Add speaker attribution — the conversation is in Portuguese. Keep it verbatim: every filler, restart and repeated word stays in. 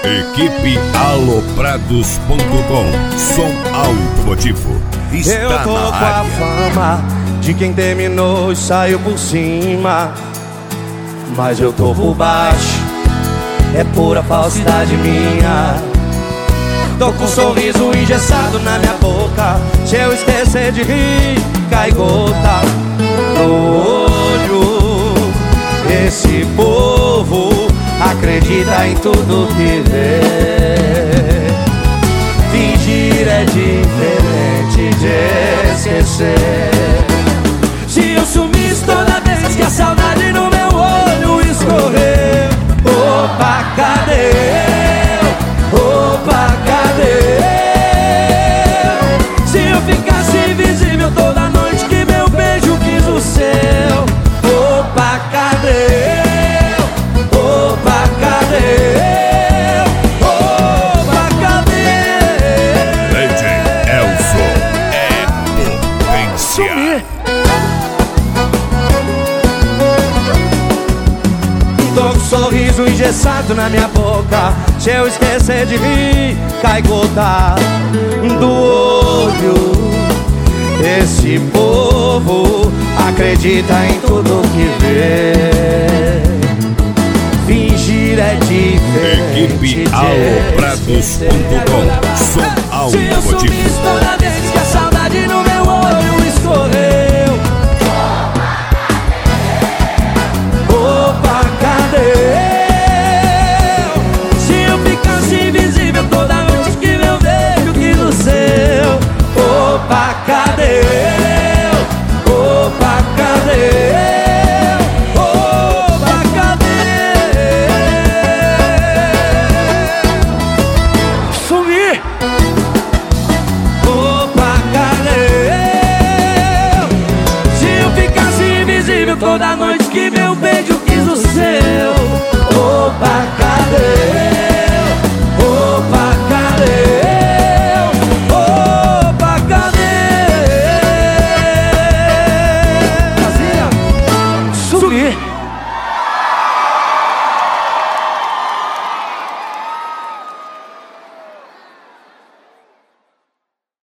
Speaker 1: Equipe aloprados ponto com. Som automotivo. Está
Speaker 2: Eu tô
Speaker 1: na
Speaker 2: com a
Speaker 1: área.
Speaker 2: fama de quem terminou e saiu por cima, mas eu tô por baixo, é pura falsidade minha. Tô com um sorriso engessado na minha boca, se eu esquecer de rir, cai gota no olho. Esse povo acredita em tudo que vê. Fingir é diferente de esquecer. Se eu sumisse toda vez que a saudade no meu olho escorreu, opa, cadê eu? Opa, cadê eu? Se eu ficasse invisível toda noite que meu beijo quis o seu, opa, cadê eu? Opa, cadê eu? Opa, cadê?
Speaker 1: Legend Elson é potência.
Speaker 2: Tô com um sorriso engessado na minha boca, se eu esquecer de rir, cai gota do olho. Esse povo acredita em tudo que vê. Fingir é diferente
Speaker 1: Equipe
Speaker 2: de
Speaker 1: aloprados ponto com. Som
Speaker 2: Se eu
Speaker 1: automotivo.
Speaker 2: sumisse toda vez que a saudade no meu olho escorreu, opa, cadê eu? Se eu ficasse invisível toda noite que meu beijo quis o seu, opa, cadê eu? Opa, cadê eu? Opa, cadê? Sumi! Opa, cadê eu? Se eu ficasse invisível toda noite que meu beijo quis o seu, opa, cadê eu? Opa, cadê eu? Opa, cadê? Brasília, sumi!